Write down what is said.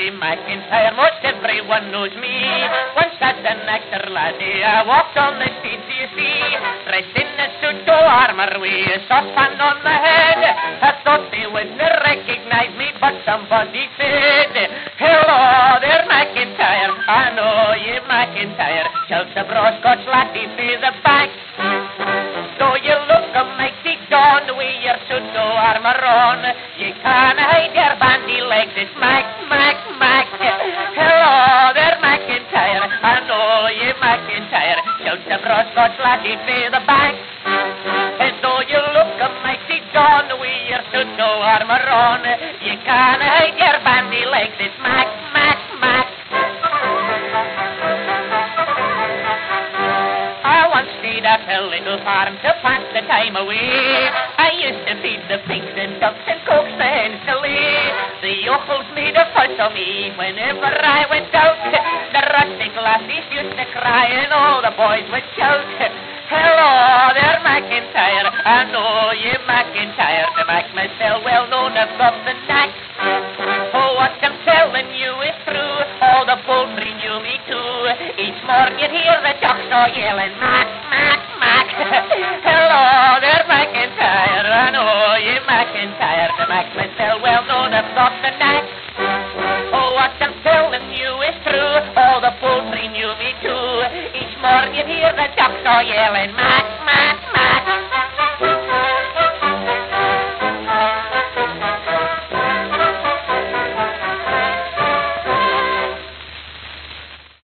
Jim McIntyre, most everyone knows me. Once as an actor, laddie, I walked on the streets, you see, dressed in a suit of armour with a saucepan on my head. I thought they wouldn't recognize me, but somebody said, hello there, McIntyre. I know you, McIntyre. Shouts a broad Scotch laddie for the back. So you look a mighty gone with your suit of armour on. You can't hide your bandy legs, it's Mac. Hello there, McIntyre. I know you, McIntyre. Shouts a broad Scotch laddie for the back. And though you look a mighty gone with your suit of armour on, you can't hide your bandy legs, it's Mac. I once stayed at a little farm to pass the time away. I used to feed the pigs and ducks and coax the hens to lay. The yokels made a fuss of me whenever I went out. The rustic lassies used to cry and all the boys would shout, hello there, McIntyre. I know you, McIntyre. To make myself well known, I've got the knack. Oh, what I'm telling you is true. All the poultry knew me too. Each morning you'd hear the ducks all yelling, Mac.